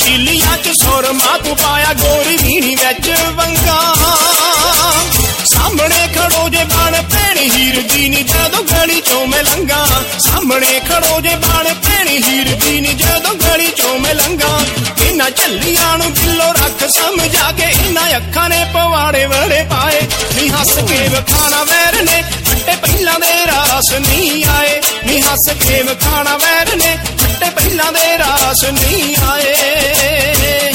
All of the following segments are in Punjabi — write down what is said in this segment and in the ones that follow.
ਸ਼ੀਲੀਆਂ ਚ ਸੁਰਮਾ ਤੂੰ ਪਾਇਆ ਗੋਰੀ ਵੀਣੀ ਵਿੱਚ ਵੰਗਾ ਸਾਹਮਣੇ ਖੜੋ ਜੇ ਬਣ ਭੈਣੀ ਹੀਰ ਦੀ ਨੀ ਜਦੋਂ ਗਲੀ ਚੋਂ ਮੈਂ ਲੰਘਾਂ ਸਾਹਮਣੇ ਖੜੋ ਜੇ ਬਣ ਭੈਣੀ ਹੀਰ ਦੀ ਨੀ ਜਦੋਂ ਗਲੀ ਚੋਂ ਮੈਂ ਲੰਘਾਂ ਇਹਨਾਂ ਝੱਲੀਆਂ ਨੂੰ ਦਿਲੋਂ ਰੱਖ ਸਮਝਾ ਕੇ ਇਹਨਾਂ ਅੱਖਾਂ ਨੇ ਪਵਾੜੇ ਵੜੇ ਪਾਏ ਨੀ ਹੱਸ ਕੇ ਵਖਾਣਾ ਵੈਰ ਨੇ ਫੱਟੇ ਪਹਿਲਾਂ ਦੇ ਰਾਸ ਨਹੀਂ ਆਏ ਨੀ ਹੱਸ ਕੇ ਵਖਾਣਾ ਵੈਰ ਨੇ ਫੱਟੇ ਪਹਿਲਾਂ ਦੇ ਰਾਸ ਨਹੀਂ ਆਏ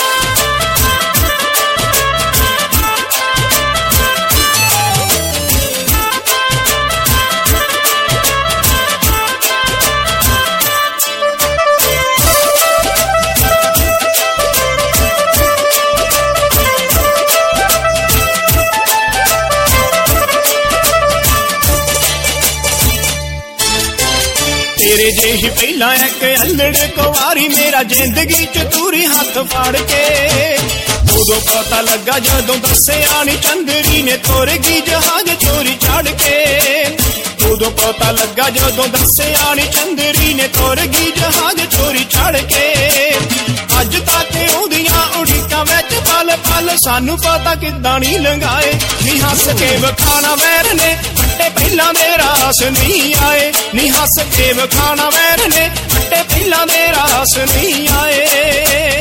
ਤੇਰੇ ਜਿਹੀ ਪਹਿਲਾਂ ਇੱਕ ਅਲੜ ਕੁਵਾਰੀ ਮੇਰਾ ਜ਼ਿੰਦਗੀ ਚ ਤੂਰੀ ਹੱਥ ਫੜ ਕੇ ਉਦੋਂ ਪਤਾ ਲੱਗਾ ਜਦੋਂ ਦੱਸਿਆ ਨੀ ਚੰਦਰੀ ਨੇ ਤੁਰ ਗਈ ਜਹਾਜ਼ ਚੋਰੀ ਚੜ ਕੇ ਉਦੋਂ ਪਤਾ ਲੱਗਾ ਜਦੋਂ ਦੱਸਿਆ ਨੀ ਚੰਦਰੀ ਨੇ ਤੁਰ ਗਈ ਜਹਾਜ਼ ਚੋਰੀ ਚੜ ਕੇ ਅੱਜ ਤੱਕ ਉਹਦੀਆਂ ਉਡੀਕਾਂ ਵਿੱਚ ਪਲ ਪਲ ਸਾਨੂੰ ਪਤਾ ਕਿੱਦਾਂ ਨਹੀਂ ਲੰਘਾਏ ਨੀ ਹੱਸ ਕੇ ਵਖਾਣਾ ਵੈਰ ਨੇ ਫੱਟੇ ਪਹਿਲਾਂ ਦੇ ਰਾਸ ਨਹੀਂ ਆਏ ਨੀ ਹੱਸ ਕੇ ਵਖਾਣਾ ਵੈਰ ਨੇ ਫੱਟੇ ਪਹਿਲਾਂ ਦੇ ਰਾਸ ਨਹੀਂ ਆਏ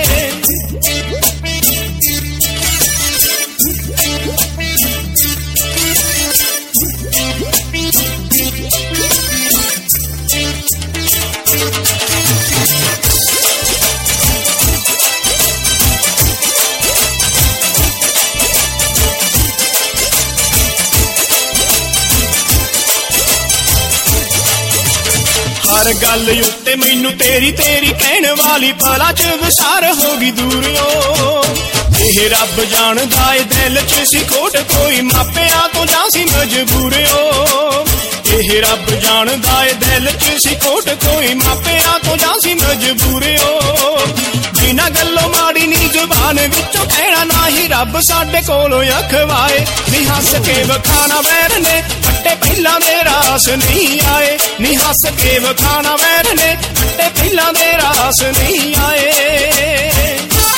ਹਰ ਗੱਲ ਉੱਤੇ ਮੈਨੂੰ ਤੇਰੀ ਤੇਰੀ ਕਹਿਣ ਵਾਲੀ ਪਲਾਂ ਚ ਵਿਸਾਰ ਹੋ ਗਈ ਦੂਰਿਓ ਇਹ ਰੱਬ ਜਾਣਦਾ ਏ ਦਿਲ ਚ ਸੀ ਖੋਟ ਕੋਈ ਮਾਪਿਆਂ ਤੋਂ ਜਾਂ ਸੀ ਮਜਬੂਰਿਓ ਇਹ ਰੱਬ ਜਾਣਦਾ ਏ ਦਿਲ ਚ ਸੀ ਖੋਟ ਕੋਈ ਮਾਪਿਆਂ ਤੋਂ ਜਾਂ ਸੀ ਮਜਬੂਰਿਓ ਬਿਨਾਂ ਗੱਲੋਂ ਮਾੜੀ ਨੀ ਜ਼ੁਬਾਨ ਵਿੱਚੋਂ ਕਹਿਣਾ ਨਾ ਹੀ ਰੱਬ ਸਾਡੇ ਕੋਲੋਂ ਅਖਵਾਏ ਨੀ ਹੱਸ ਕੇ ਵਖਾਣਾ ਵੈਰ ਨੇ ਫੱਟੇ ਪਹਿਲਾਂ ਦੇ ਰਾਸ ਨਹੀਂ ਆਏ ਨੀ ਹੱਸ ਕੇ ਵਖਾਣਾ ਵੈਰ ਨੇ ਫੱਟੇ ਪਹਿਲਾਂ ਦੇ ਰਾਸ ਨਹੀਂ ਆਏ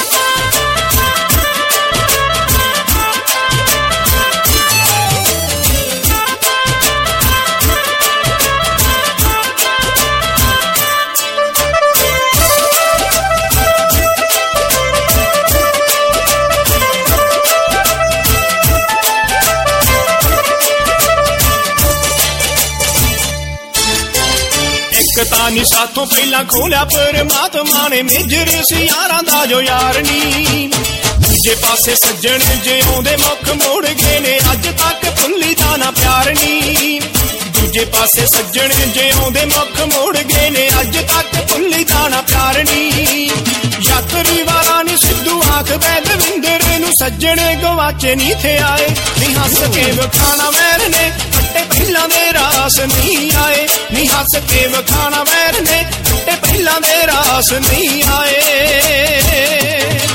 ਤਾਨੀ ਸਾਥੋਂ ਪਹਿਲਾਂ ਖੋਲਿਆ ਪਰਮਾਤਮਾ ਨੇ ਮੇਜਰ ਸੀ ਯਾਰਾਂ ਦਾ ਜੋ ਯਾਰ ਨੀ ਦੂਜੇ ਪਾਸੇ ਸੱਜਣ ਜਿਉਂਦੇ ਮੁੱਖ ਮੋੜ ਗਏ ਨੇ ਅੱਜ ਤੱਕ ਭੁੱਲੀ ਦਾ ਨਾ ਪਿਆਰ ਨੀ ਦੂਜੇ ਪਾਸੇ ਸੱਜਣ ਜਿਉਂਦੇ ਮੁੱਖ ਮੋੜ ਗਏ ਨੇ ਅੱਜ ਤੱਕ ਭੁੱਲੀ ਦਾ ਨਾ ਪਿਆਰ ਨੀ ਯਾਤਰੀ ਵਾਲਾ ਨੀ ਸਿੱਧੂ ਆਖ ਬੈਦਵਿੰਦਰ ਨੂੰ ਸੱਜਣ ਗਵਾਚੇ ਨੀ ਥੇ ਆਏ ਨੀ ਹੱਸ ਕੇ ਵਖਾਣਾ ਵੈਰ ਨੇ ਫੱਟੇ ਪਹਿਲਾਂ ਦੇ ਰਾਸ ਨਹੀਂ ਆਏ ਨੀ ਹੱਸ ਕੇ ਵਖਾਣਾ ਵੈਰ ਨੇ ਫੱਟੇ ਪਹਿਲਾਂ ਦੇ ਰਾਸ ਨਹੀਂ ਆਏ